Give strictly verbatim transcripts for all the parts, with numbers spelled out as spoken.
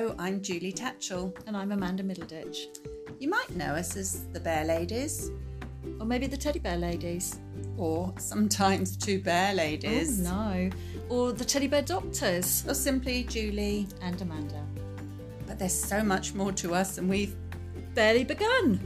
Hello, I'm Julie Tatchell. And I'm Amanda Middleditch. You might know us as the Bear Ladies. Or maybe the Teddy Bear Ladies. Or sometimes Two Bear Ladies. Oh, no. Or the Teddy Bear Doctors. Or simply Julie and Amanda. But there's so much more to us and we've barely begun.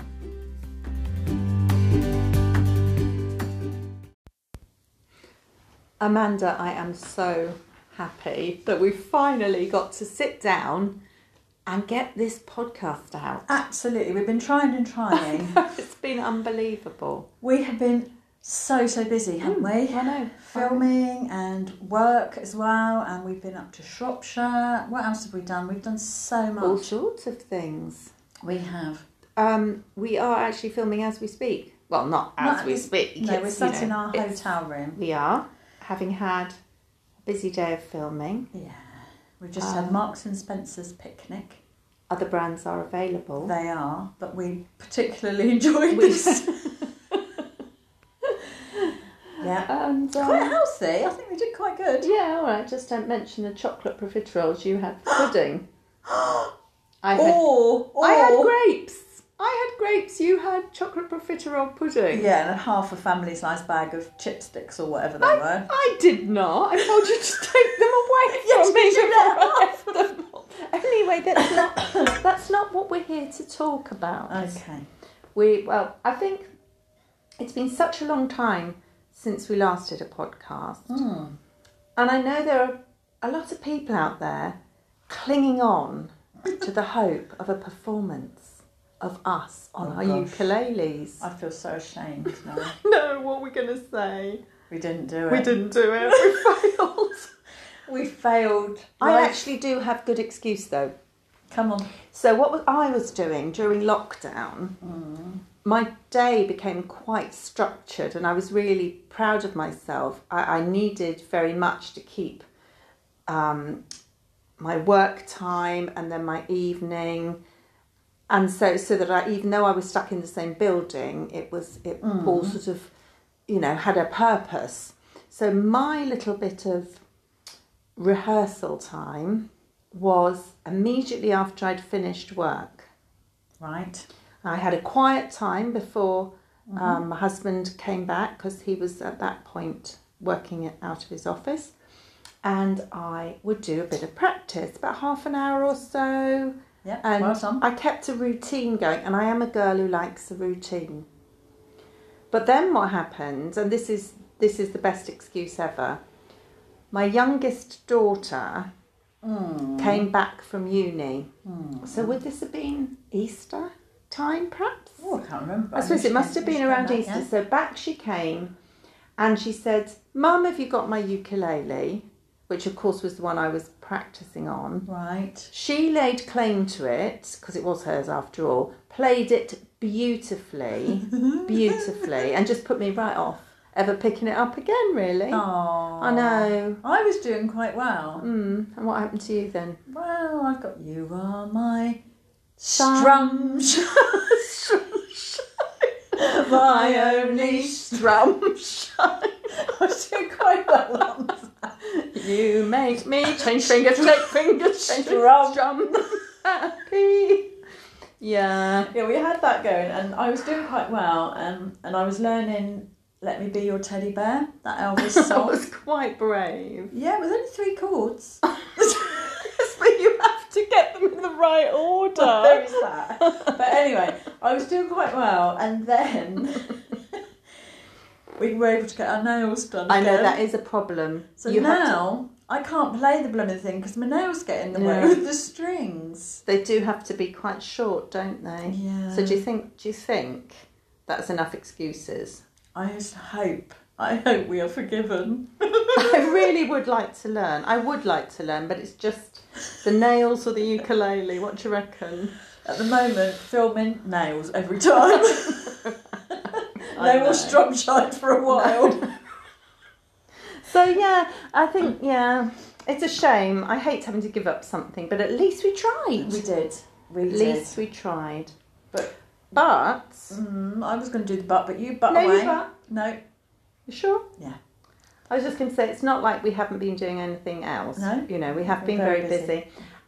Amanda, I am so happy that we finally got to sit down and get this podcast out. Absolutely, we've been trying and trying. It's been unbelievable. We have been so, so busy, haven't mm, we? I know. Filming and work as well, and we've been up to Shropshire. What else have we done? We've done so much. All sorts of things. We have. Um, we are actually filming as we speak. Well, not as not we as, speak. No, it's, we're sat you know, in our hotel room. We are, having had a busy day of filming. Yeah. We've just um, had Marks and Spencer's picnic. Other brands are available. They are, but we particularly enjoyed this. Yeah, and, um, quite healthy. I think we did quite good. Yeah, all right. Just don't mention the chocolate profiteroles. You had pudding. I had, or, or I had grapes. I had grapes. You had chocolate profiterole pudding. Yeah, and half a family size bag of chipsticks or whatever they I, were. I did not. I told you to take them away Yes, from we me did before that. I left them. Anyway, that's not that's not what we're here to talk about. Okay. We well, I think it's been such a long time since we last did a podcast. Mm. And I know there are a lot of people out there clinging on to the hope of a performance of us on Oh, our gosh. ukuleles. I feel so ashamed now. No, what are we going to say? We didn't do it. We didn't do it. We failed. We failed. I Life- actually do have good excuse though. Come on. So what was, I was doing during lockdown, Mm. my day became quite structured and I was really proud of myself. I, I needed very much to keep um, my work time and then my evening. And so so that I, even though I was stuck in the same building, it was it Mm. all sort of, you know, had a purpose. So my little bit of rehearsal time was immediately after I'd finished work. Right. I had a quiet time before Mm-hmm. um, my husband came back because he was at that point working it out of his office, and I would do a bit of practice, about half an hour or so. Yeah, And well done. I kept a routine going, and I am a girl who likes a routine. But then what happened, and this is this is the best excuse ever, my youngest daughter Mm. came back from uni. Mm. So would this have been Easter time, perhaps? Oh, I can't remember. I suppose it must have been around Easter. Yeah. So back she came, and she said, "Mum, have you got my ukulele?" Which, of course, was the one I was practising on. Right. She laid claim to it, because it was hers after all, played it beautifully, beautifully, and just put me right off ever picking it up again, really. Oh. I know. I was doing quite well. Mm, and what happened to you then? Well, I've got You Are My Strum. Strum. My only strum shine. I was doing quite well on that. You make me change fingers, take fingers, change Strum. strum, happy. Yeah. Yeah, we had that going, and I was doing quite well, um, and I was learning Let Me Be Your Teddy Bear, that Elvis That song. was quite brave. Yeah, it was only three chords. But you have to get them in the right order. Well, there is that. But anyway, I was doing quite well, and then we were able to get our nails done I know again. that is a problem. So You have to- now I can't play the blooming thing because my nails get in the way Yeah. with the strings. They do have to be quite short, don't they? Yeah. So do you think? Do you think that's enough excuses? I just hope. I hope we are forgiven. I really would like to learn. I would like to learn, but it's just the nails or the ukulele. What do you reckon? At the moment, filming nails every time. I No know. more strum shine for a while. So yeah, I think yeah, it's a shame. I hate having to give up something, but at least we tried. We did. We At did. least we tried. But But mm, I was going to do the butt, but you butt no, away. you but. No. You sure? Yeah. I was just going to say it's not like we haven't been doing anything else. No. You know, we have We're been very very busy. busy.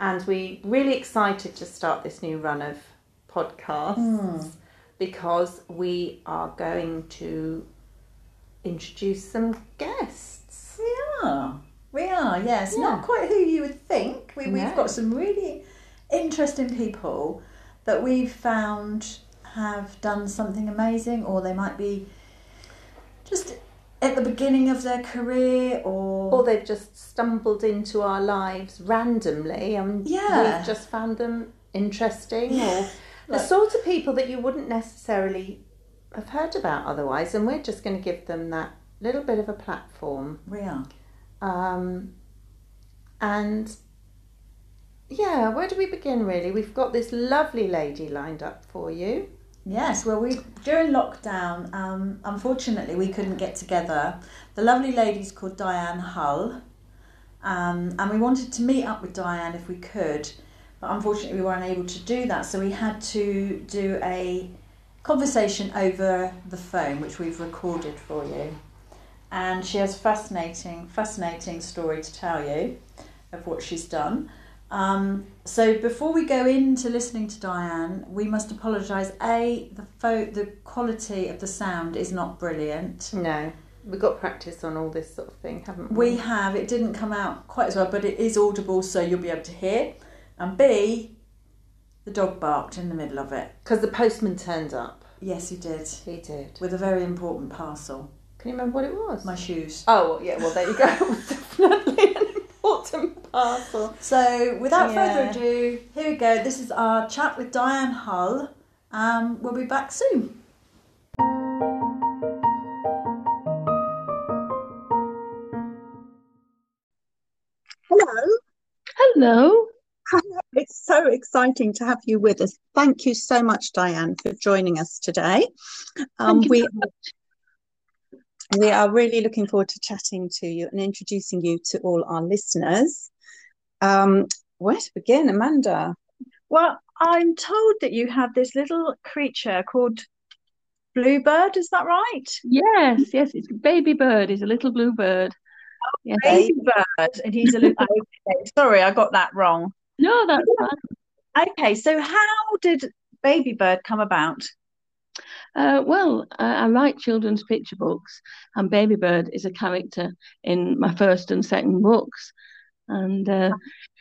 and we really excited to start this new run of podcasts Mm. because we are going to introduce some guests. We are. We are, yes. Yeah. Not quite who you would think. We, we've No. got some really interesting people that we've found have done something amazing, or they might be just at the beginning of their career, or... Or they've just stumbled into our lives randomly and Yeah. we've just found them interesting, or the Like- sort of people that you wouldn't necessarily have heard about otherwise, and we're just going to give them that little bit of a platform. We are. Um, and yeah, where do we begin really? We've got this lovely lady lined up for you. Yes, well, we during lockdown, um, unfortunately, we couldn't get together. The lovely lady's called Diane Hull, um, and we wanted to meet up with Diane if we could, but unfortunately, we weren't able to do that. So we had to do a conversation over the phone, which we've recorded for you. And she has fascinating, fascinating story to tell you of what she's done. Um, so before we go into listening to Diane, we must apologise. A, the fo- the quality of the sound is not brilliant. No, we've got practice on all this sort of thing, haven't we? We have, it didn't come out quite as well, but it is audible, so you'll be able to hear. And B, the dog barked in the middle of it. Because the postman turned up. Yes, he did, He did. with a very important parcel. Can you remember what it was? My shoes. Oh, well, yeah, well, there you go. It was definitely an important parcel. So, without Yeah. further ado, here we go. This is our chat with Diane Hull. Um, we'll be back soon. Hello. Hello. It's so exciting to have you with us. Thank you so much, Diane, for joining us today. Um, Thank you we, very much. we are really looking forward to chatting to you and introducing you to all our listeners. Um, where to begin, Amanda? Well, I'm told that you have this little creature called Bluebird, is that right? Yes, yes, it's baby bird. He's a little blue bird. Yes. Baby bird, and he's a little. Okay, sorry, I got that wrong. No, that's fine. Okay, so how did Baby Bird come about? Uh, well, I, I write children's picture books, and Baby Bird is a character in my first and second books, and uh,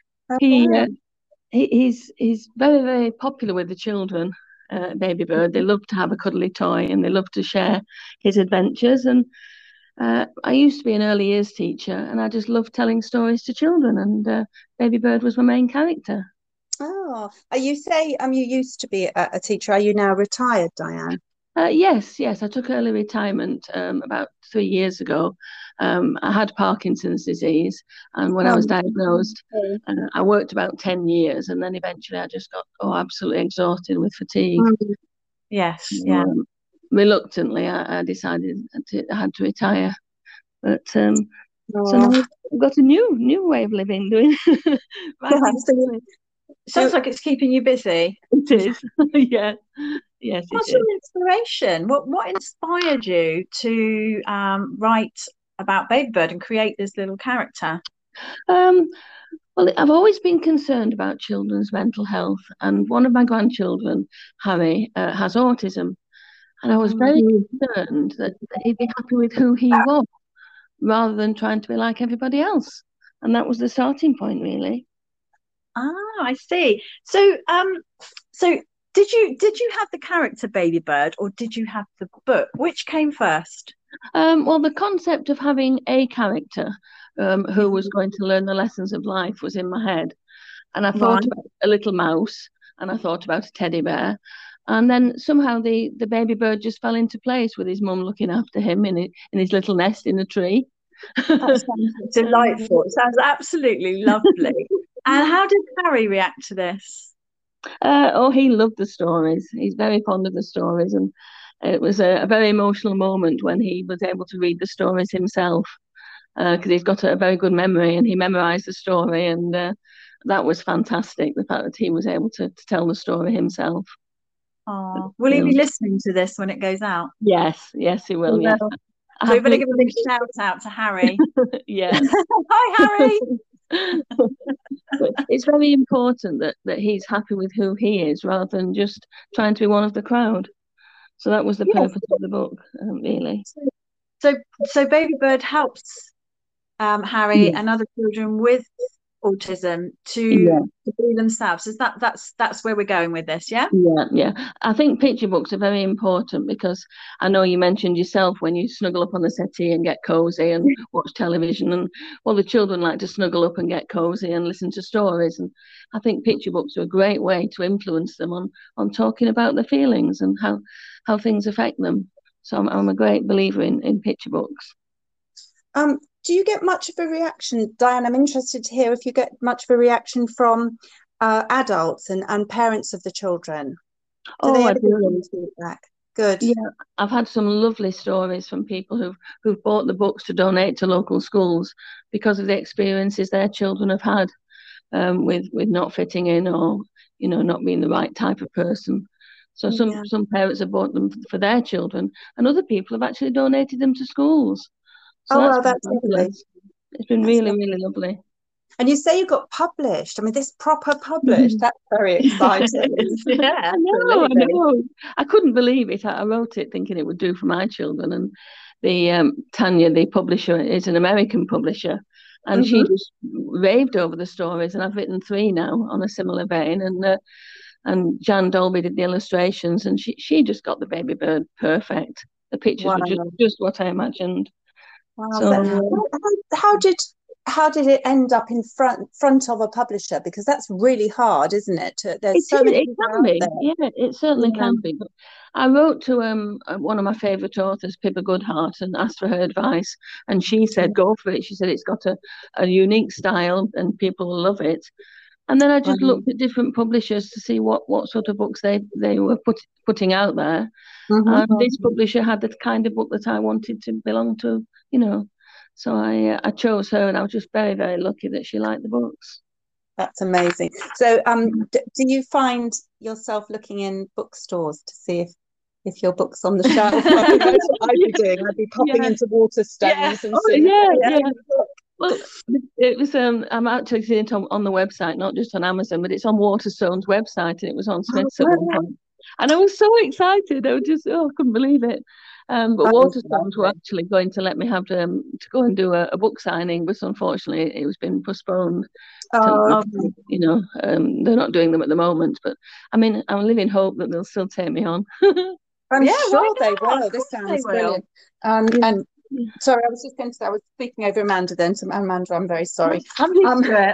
he, uh, he he's he's very very popular with the children. Uh, Baby Bird, they love to have a cuddly toy, and they love to share his adventures. And uh, I used to be an early years teacher, and I just loved telling stories to children. And uh, Baby Bird was my main character. Oh, uh, you say um, you used to be a, a teacher. Are you now retired, Diane? Uh, yes, yes, I took early retirement um, about three years ago. Um, I had Parkinson's disease, and when I was diagnosed, uh, I worked about ten years, and then eventually I just got oh absolutely exhausted with fatigue. Mm. Yes, yeah. Um, reluctantly, I, I decided to, I had to retire, but um, so Oh. now I've got a new new way of living. Doing writing stories. Sounds like it's keeping you busy. It is, yeah, yes, What's it your is. inspiration? What what inspired you to um, write about Baby Bird and create this little character? Um, well, I've always been concerned about children's mental health, and one of my grandchildren, Harry, uh, has autism, and I was very concerned that he'd be happy with who he was, rather than trying to be like everybody else, and that was the starting point, really. Ah, I see. So, um, so did you did you have the character Baby Bird, or did you have the book? Which came first? Um, well, the concept of having a character um, who was going to learn the lessons of life was in my head, and I thought Right. about a little mouse, and I thought about a teddy bear, and then somehow the the baby bird just fell into place with his mum looking after him in it, in his little nest in a tree. That sounds delightful. It sounds absolutely lovely. And how did Harry react to this? Uh, oh, he loved the stories. He's very fond of the stories, and it was a, a very emotional moment when he was able to read the stories himself, because he's got a, a very good memory, and he memorized the story, and uh, that was fantastic. The fact that he was able to, to tell the story himself. Oh, will he be listening to this when it goes out? Yes, yes, he will. He Yes, will. I So we have better been- give a big shout out to Harry. yeah. Hi, Harry. But it's very important that, that he's happy with who he is rather than just trying to be one of the crowd. So that was the Yes. purpose of the book, um, really. So, so Baby Bird helps um, Harry Yeah. and other children with autism to, Yeah. to be themselves. Is that that's that's where we're going with this? Yeah. Yeah, yeah. I think picture books are very important because I know you mentioned yourself when you snuggle up on the settee and get cozy and watch television, and well, the children like to snuggle up and get cozy and listen to stories. And I think picture books are a great way to influence them on on talking about their feelings and how how things affect them. So I'm, I'm a great believer in in picture books. Um, do you get much of a reaction, Diane? I'm interested to hear if you get much of a reaction from uh, adults and, and parents of the children. Do Oh, they I ever give you do. any feedback? Good. Yeah, I've had some lovely stories from people who've who've bought the books to donate to local schools because of the experiences their children have had um, with with not fitting in or you know not being the right type of person. So some Yeah. some parents have bought them for their children, and other people have actually donated them to schools. So Oh, that's well, been that's lovely. fabulous. It's been That's really, lovely. really lovely. And you say you got published. I mean, this proper published. That's very exciting. Yeah, I know, I absolutely. know. I couldn't believe it. I I wrote it thinking it would do for my children. And the um, Tanya, the publisher, is an American publisher, and she Mhm. just raved over the stories. And I've written three now on a similar vein. And uh, and Jan Dolby did the illustrations, and she she just got the baby bird perfect. The pictures Wow. were just just what I imagined. Wow. So So uh, how, how did how did it end up in front front of a publisher? Because that's really hard, isn't it? To- it There's so is, many it people can out be, there. yeah, it certainly Yeah. can be. But I wrote to um uh, one of my favourite authors, Pippa Goodhart, and asked for her advice, and she said, "Go for it." She said it's got a, a unique style, and people will love it. And then I just Wow. looked at different publishers to see what what sort of books they they were put, putting out there, Mhm. and this publisher had the kind of book that I wanted to belong to, you know. So I uh, I chose her, and I was just very very lucky that she liked the books. That's amazing. So, um, d do you find yourself looking in bookstores to see if if your book's on the shelf? I think that's what I'd be doing. I'd be popping Yeah. into Waterstones and Oh seeing if yeah, there's yeah. any book. Well, it was um I'm actually seeing it on, on the website, not just on Amazon, but it's on Waterstone's website, and it was on Oh, Smith's at one wow. point. And I was so excited. I was just oh, I couldn't believe it. Um, but That is Waterstones were lovely. actually going to let me have um to go and do a, a book signing, but unfortunately it was been postponed till Oh, okay. you know um they're not doing them at the moment. But I mean, I'm living hope that they'll still take me on. I'm Yeah, why sure they not? will. Of This course they sounds will. brilliant. Um, Yeah. and sorry, I was just going to say, I was speaking over Amanda then. So Amanda, I'm very sorry. I'm used Um, to it.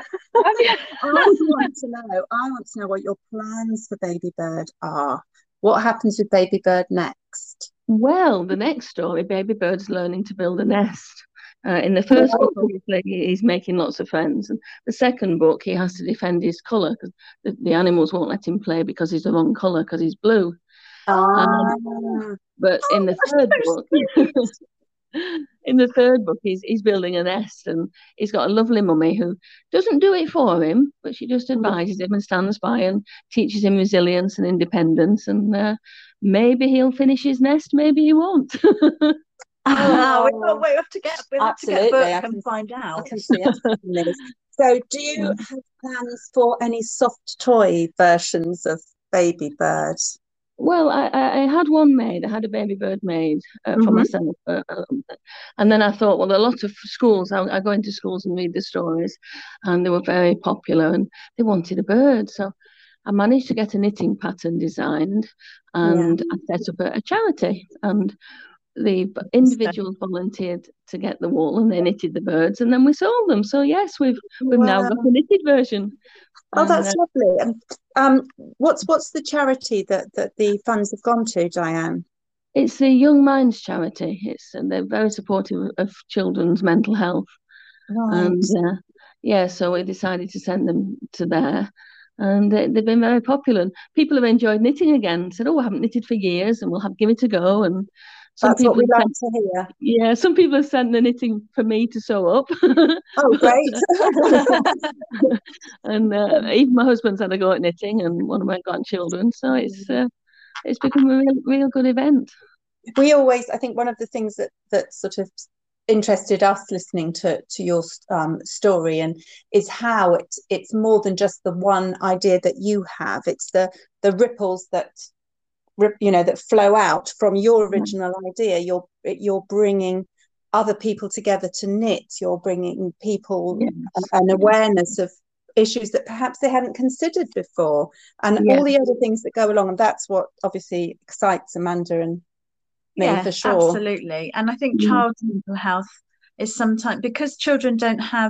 I want to know, I want to know what your plans for Baby Bird are. What happens with Baby Bird next? Well, the next story, Baby Bird's learning to build a nest. Uh, in the first book, obviously, he's making lots of friends. And the second book, he has to defend his colour because the, the animals won't let him play because he's the wrong colour because he's blue. Ah, Um, but in the third book, in the third book, he's he's building a nest, and he's got a lovely mummy who doesn't do it for him, but she just advises him and stands by and teaches him resilience and independence. And uh, maybe he'll finish his nest, maybe he won't. Ah, we Oh, got we have to get we have to get a absolutely. book I and can, find I out. can see that's happening. So, do you have plans for any soft toy versions of Baby Bird? Well, I, I I had one made. I had a baby bird made uh, for Mhm. myself. Uh, um, and then I thought, well, a lot of schools, I, I go into schools and read the stories, and they were very popular and they wanted a bird. So I managed to get a knitting pattern designed, Yeah. and I set up a, a charity. And the b- individuals volunteered to get the wool, and they knitted the birds, and then we sold them. So yes, we've we've now Wow. got a knitted version. Oh, And that's uh, lovely. And um, what's what's the charity that that the funds have gone to, Diane? it's the Young Minds charity. It's and they're very supportive of children's mental health. Right. And uh, yeah, so we decided to send them to there. And they, they've been very popular. And people have enjoyed knitting again. Said, "Oh, I haven't knitted for years," and we'll have give it a go. And some That's what people we have like sent, to hear. yeah, some people have sent the knitting for me to sew up. Oh, great. And uh, even my husband's had a go at knitting, and one of my grandchildren. So it's uh, it's become a real, real good event. We always, I think one of the things that that sort of interested us listening to to your um, story, and is how it it's more than just the one idea that you have. It's the the ripples that you know that flow out from your original idea. You're you're bringing other people together to knit. You're bringing people Yes. an awareness of issues that perhaps they hadn't considered before, and Yes. all the other things that go along. And that's what obviously excites Amanda and me, Yeah, for sure. absolutely. And I think Mm. child mental health is sometimes, because children don't have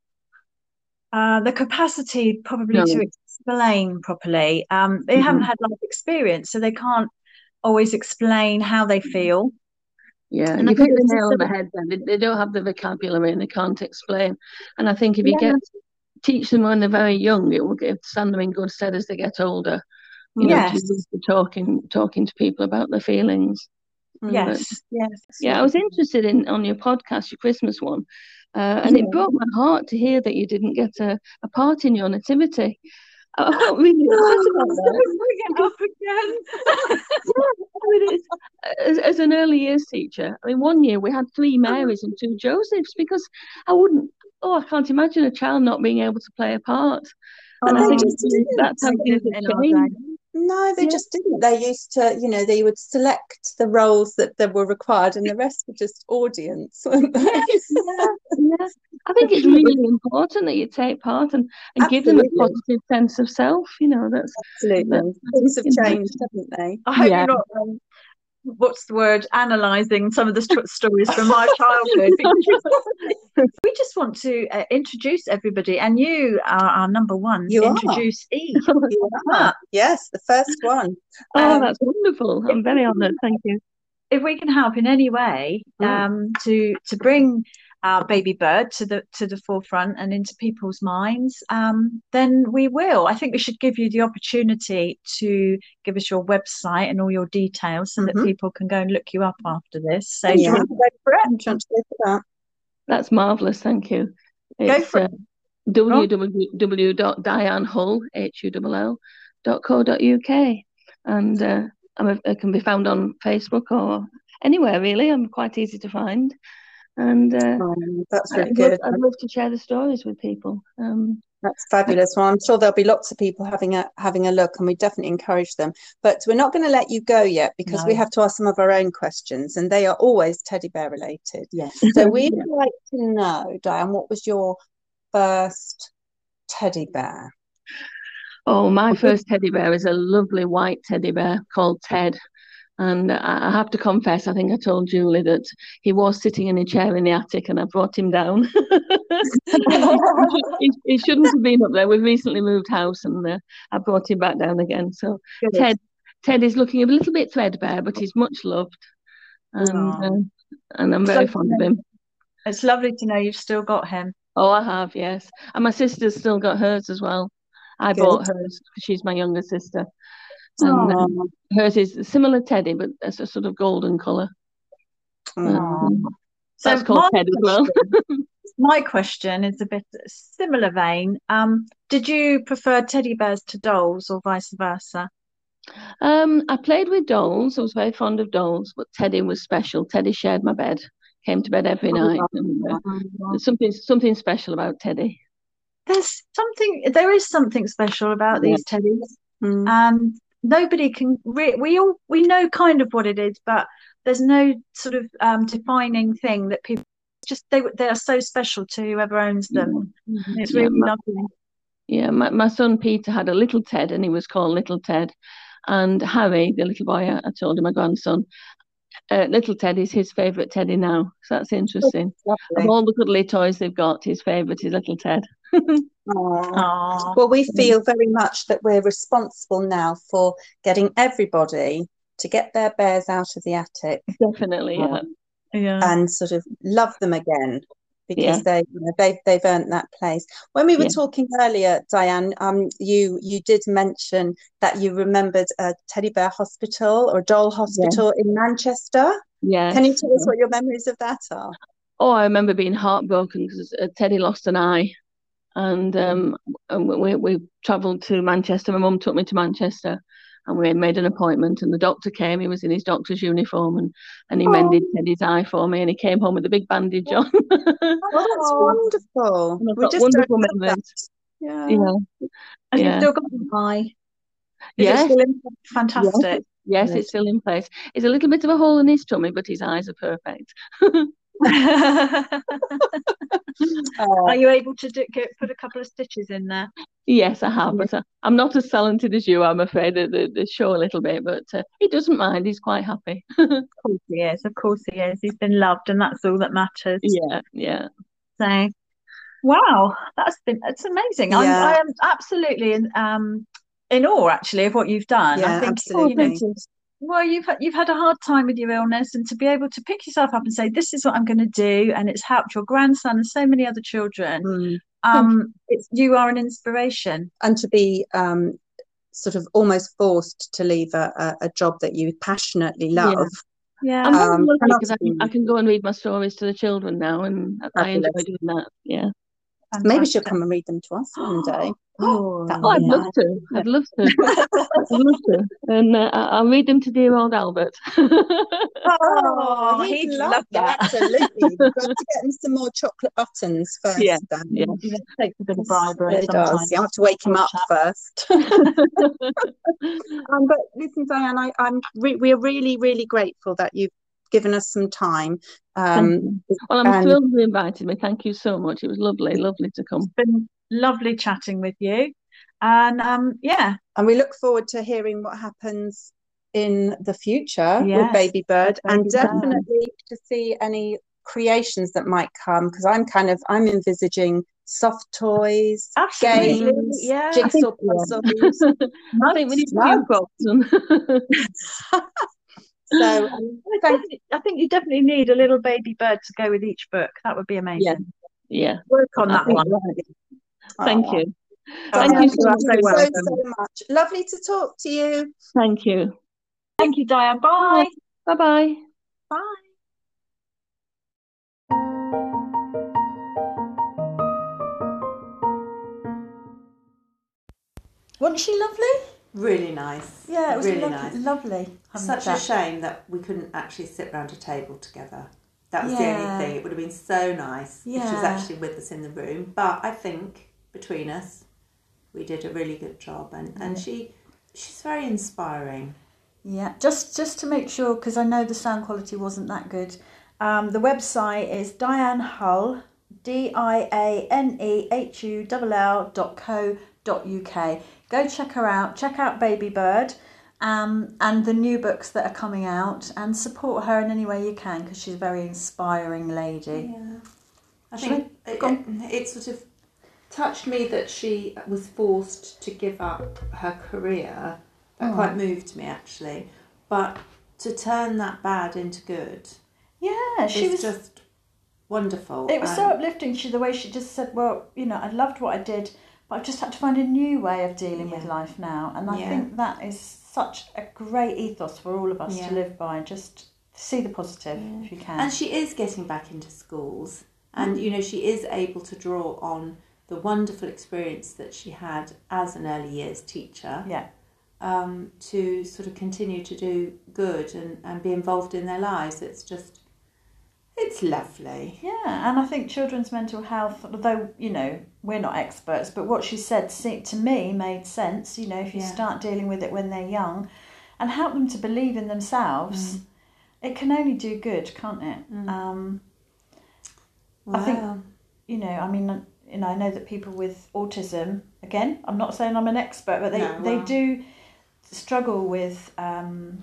uh, the capacity probably No. to explain properly. Um, they Mhm. haven't had life experience, so they can't always explain how they feel. Yeah, And I you've think hit the there's nail a on the sort of- head then. They, they don't have the vocabulary and they can't explain. And I think if you Yeah. get teach them when they're very young, it will get, stand them in good stead as they get older. You know, to, Yes. to talking talking to people about their feelings. Mm. Yes, yes. Yeah, I was interested in on your podcast, your Christmas one, uh, and it broke my heart to hear that you didn't get a, a part in your nativity. I I felt really upset about that. Bring it up again. I mean, it's, as, as an early years teacher, I mean, one year we had three Marys and two Josephs because I wouldn't, oh, I can't imagine a child not being able to play a part. But And I they think just didn't. that's how They things didn't have in our changed. day. No, they Yeah. just didn't. They used to, you know, they would select the roles that, that were required, and the rest were just audience, weren't they? Yeah, yeah. I think it's really important that you take part and, and give them a Absolutely. positive sense of self. You know, that's Absolutely. that- Things have you know, changed, haven't they? I hope Yeah. you're not, um, what's the word, analysing some of the st- stories from my childhood. We just want to uh, introduce everybody, and you are our number one You to are. introduce E. You are. Yes, the first one. Oh, Um, that's wonderful. I'm very honoured. Thank you. If we can help in any way Mm. um, to to bring our baby bird to the to the forefront and into people's minds, um, then we will. I think we should give you the opportunity to give us your website and all your details so that Mhm. people can go and look you up after this. So Yeah. do you want to go for it? I'm trying to go for that. That's marvellous. Thank you. Go It's for uh, w w w dot diane hull, H U L L, dot co dot U K. And uh, I'm a, I can be found on Facebook or anywhere, really. I'm quite easy to find. And uh, Um, that's really I'd, love, good. I'd love to share the stories with people. Um, That's fabulous. Well, I'm sure there'll be lots of people having a having a look, and we definitely encourage them. But we're not going to let you go yet because we No. have to ask some of our own questions, and they are always teddy bear related. Yes. So we'd like to know, Diane, what was your first teddy bear? oh, my first teddy bear is a lovely white teddy bear called Ted. And I I have to confess, I think I told Julie that he was sitting in a chair in the attic and I brought him down. he, he shouldn't have been up there. We've recently moved house and uh, I brought him back down again. So Good. Ted Ted is looking a little bit threadbare, but he's much loved. And, Aw. uh, and I'm very fond of him. It's lovely to know you've still got him. Oh, I have, yes. And my sister's still got hers as well. I Good. bought hers because she's my younger sister. And Aw. um, hers is a similar teddy, but it's a sort of golden colour. Aw. Um, So that's called my Ted as well. question, my question is a bit similar vein. Um, did you prefer teddy bears to dolls or vice versa? Um, I played with dolls. I was very fond of dolls, but Teddy was special. Teddy shared my bed, came to bed every night. And, uh, there's something something special about Teddy. There's something, there is something special about Yeah. these teddies, Mm. and nobody can. Re- we all we know kind of what it is, but there's no sort of um, defining thing that people just they they are so special to whoever owns them. It's Yeah, really my- lovely. Yeah, my, my son Peter had a little Ted and he was called Little Ted. And Harry, the little boy, I, I told him, my grandson, uh, Little Ted is his favourite teddy now. So that's interesting. Of Lovely. all the cuddly toys they've got, his favourite is Little Ted. Aw. Aw. Well, we feel very much that we're responsible now for getting everybody to get their bears out of the attic Definitely, yeah. Yeah. and sort of love them again, because Yeah. they, you know, they've they've earned that place. When we were Yeah. talking earlier, Diane, um, you you did mention that you remembered a teddy bear hospital or doll hospital in Manchester. Yes. Can you tell us what your memories of that are? Oh, I remember being heartbroken because uh, Teddy lost an eye, and um, and we we travelled to Manchester. My mum took me to Manchester, and we made an appointment, and the doctor came. He was in his doctor's uniform, and, and he oh. mended Teddy's eye for me, and he came home with a big bandage on. Oh, that's wonderful. And I've got wonderful memories. Yeah. Yeah. Have yeah. you still got an eye? Is yes. it still in fantastic? Yes. Yes, it's still in place. It's a little bit of a hole in his tummy, but his eyes are perfect. Are you able to do, get, put a couple of stitches in there? Yes, I have, but I, I'm not as talented as you, I'm afraid. They, they show a little bit, but uh, he doesn't mind. He's quite happy. Of course he is. Of course he is. He's been loved, and that's all that matters. Yeah, yeah. So, wow, that's been it's amazing. Yeah. I'm, I am absolutely in um in awe, actually, of what you've done. Yeah, I think, absolutely. You know, well, you've you've had a hard time with your illness, and to be able to pick yourself up and say, "This is what I'm going to do," and it's helped your grandson and so many other children. Mm. Um, it's you are an inspiration, and to be um sort of almost forced to leave a, a, a job that you passionately love. Yeah, I'm um, lucky because I can, I can go and read my stories to the children now, and I enjoy doing that. Yeah. Fantastic. Maybe she'll come and read them to us one day. Oh, oh I'd love to. I'd love to. I'd love to. And uh, I'll read them to dear old Albert. Oh, he'd, he'd love, love that. Absolutely. We've got to get him some more chocolate buttons first. Yeah, then. yeah. It takes a bit of bribery. It does. You have to wake him up first. um, but listen, Diane, I, I'm re- we're really, really grateful that you've given us some time. Um, well, I'm and... thrilled you invited me. Thank you so much. It was lovely, lovely to come. It's been lovely chatting with you. And um, yeah. And we look forward to hearing what happens in the future yes, with Baby Bird, Baby and definitely Bird. To see any creations that might come, because I'm kind of I'm envisaging soft toys, Absolutely. games, yeah. jigsaw puzzles. I think we need a few props. So um, I, I think you definitely need a little Baby Bird to go with each book. That would be amazing. Yeah, yeah. Work on that one. Thank oh. you. Oh, Thank you so, so, so, so much. Lovely to talk to you. Thank you. Thank you, Diane. Bye. Bye-bye. Bye. Wasn't she lovely? Really nice. Yeah, it was really lo- nice. lovely. Such a shame that we couldn't actually sit round a table together. That was yeah. the only thing. It would have been so nice yeah. if she was actually with us in the room. But I think between us, we did a really good job, and, and yeah. she she's very inspiring. Yeah, just just to make sure, because I know the sound quality wasn't that good. Um, the website is Diane Hull, D I A N E H U L L dot co dot U K. Go check her out. Check out Baby Bird, um, and the new books that are coming out, and support her in any way you can, because she's a very inspiring lady. Yeah, I think I, it, it, it sort of touched me that she was forced to give up her career. That oh. quite moved me, actually. But to turn that bad into good, yeah, she was just wonderful. It was so uplifting. She the way she just said, "Well, you know, I loved what I did, but I've just had to find a new way of dealing yeah. with life now." And I yeah. think that is such a great ethos for all of us yeah. to live by. Just see the positive yeah. if you can. And she is getting back into schools, and mm. you know, she is able to draw on the wonderful experience that she had as an early years teacher. Yeah. Um, to sort of continue to do good and, and be involved in their lives. It's just, it's lovely. Yeah, and I think children's mental health, although, you know, we're not experts, but what she said to me made sense. You know, if you yeah. start dealing with it when they're young and help them to believe in themselves, mm. it can only do good, can't it? Mm. Um, wow. I think, you know, I mean, you know, I know that people with autism, again, I'm not saying I'm an expert, but they, no, they wow. do struggle with um,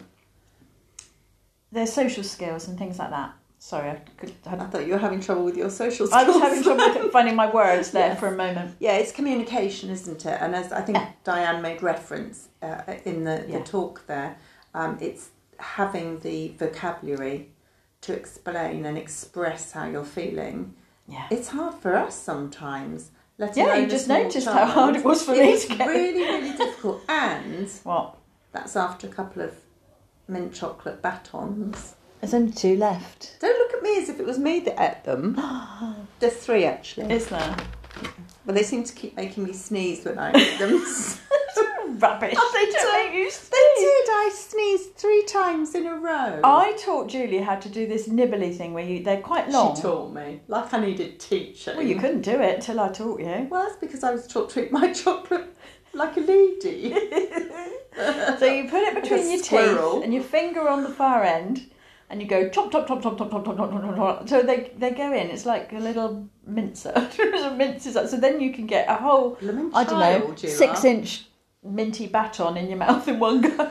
their social skills and things like that. Sorry, I could. I, I thought you were having trouble with your social skills. I was having trouble with finding my words there yes. for a moment. Yeah, it's communication, isn't it? And as I think yeah. Diane made reference uh, in the, yeah. the talk there, um, it's having the vocabulary to explain and express how you're feeling. Yeah, it's hard for us sometimes. Let yeah, you just noticed child. how hard it was for me to get. Really, really difficult. And what? That's after a couple of mint chocolate batons. There's only two left. Don't look at me as if it was me that ate them. There's three actually. Is there? But they seem to keep making me sneeze when I eat them. rubbish. They don't make you They sneeze. did. I sneezed three times in a row. I taught Julie how to do this nibbly thing where you they're quite long. She taught me. Like I needed teaching. Well, you couldn't do it till I taught you. Well, that's because I was taught to eat my chocolate like a lady. So you put it between Like a your squirrel. teeth and your finger on the far end, and you go chop, chop, chop, chop, chop, chop, chop, chop, chop, chop. So they they go in. It's like a little mincer. It minces up. So then you can get a whole, Blooming I don't know, child, you six are. inch minty baton in your mouth in one go.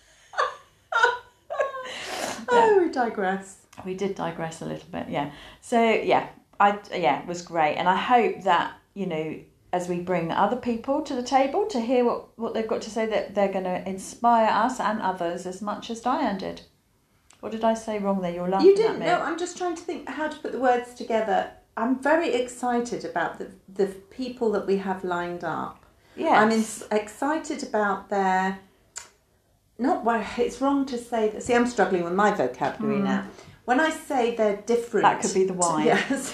Oh, we digress. We did digress a little bit, yeah. So yeah, I yeah, it was great, and I hope that, you know, as we bring other people to the table to hear what, what they've got to say, that they're going to inspire us and others as much as Diane did. What did I say wrong there? You're laughing You didn't at me. know. I'm just trying to think how to put the words together. I'm very excited about the the people that we have lined up. Yes. I'm in, excited about their. Not well. It's wrong to say that. See, I'm struggling with my vocabulary now. When I say they're different, That could be the wine. Yes.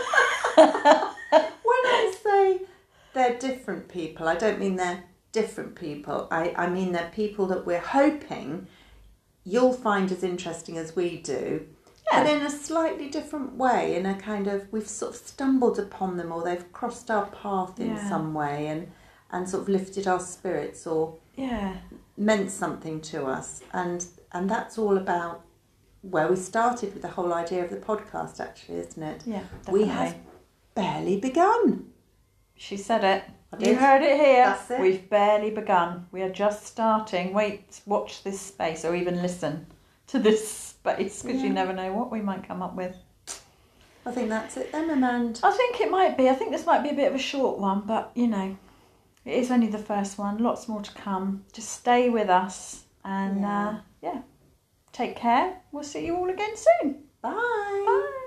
When I say they're different people, I don't mean they're different people. I, I mean they're people that we're hoping you'll find as interesting as we do, Yeah. but in a slightly different way, in a kind of, we've sort of stumbled upon them, or they've crossed our path in Yeah. some way and, and sort of lifted our spirits or Yeah. meant something to us. And and that's all about where we started with the whole idea of the podcast, actually, isn't it? Yeah, We definitely. have barely begun. She said it. I You did. heard it here. That's it. We've barely begun. We are just starting. Wait, watch this space, or even listen to this space, because you Yeah. never know what we might come up with. I think that's it then, Amanda. I think it might be. I think this might be a bit of a short one, but you know, it is only the first one. Lots more to come. Just stay with us, and Yeah. uh, yeah, take care. We'll see you all again soon. Bye. Bye.